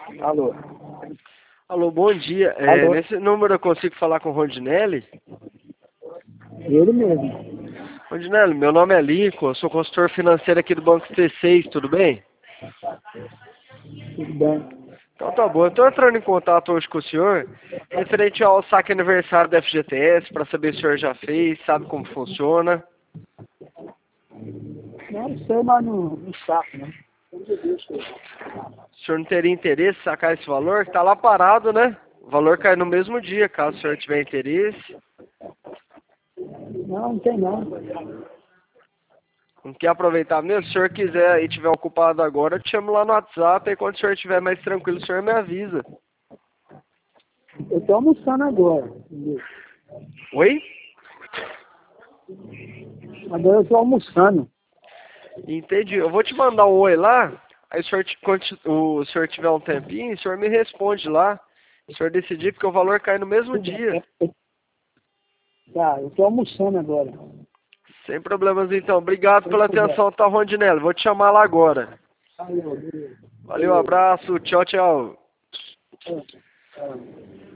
Alô? Alô, bom dia. Alô? Nesse número eu consigo falar com o Rondinelli? Ele mesmo. Rondinelli, meu nome é Lico, eu sou consultor financeiro aqui do Banco C6, tudo bem? Tudo bem? Então tá bom, eu estou entrando em contato hoje com o senhor, referente ao saque aniversário da FGTS, para saber se o senhor já fez, sabe como funciona. Não sei, mas não saco, né? O senhor não teria interesse em sacar esse valor? Que tá lá parado, né? O valor cai no mesmo dia, caso o senhor tiver interesse. Não tem não. Não quer aproveitar mesmo? Se o senhor quiser e estiver ocupado agora, eu te chamo lá no WhatsApp, aí quando o senhor estiver mais tranquilo, o senhor me avisa. Eu tô almoçando agora, entendeu? Oi? Agora eu tô almoçando. Entendi. Eu vou te mandar um oi lá, aí quando o senhor tiver um tempinho, o senhor me responde lá. Se o senhor decidir, porque o valor cai no mesmo dia. Tá, eu tô almoçando agora. Sem problemas então. Obrigado pela Muito bem. atenção, tá, Rondinelli? Vou te chamar lá agora. Valeu, beleza. Valeu, abraço, tchau, tchau. É.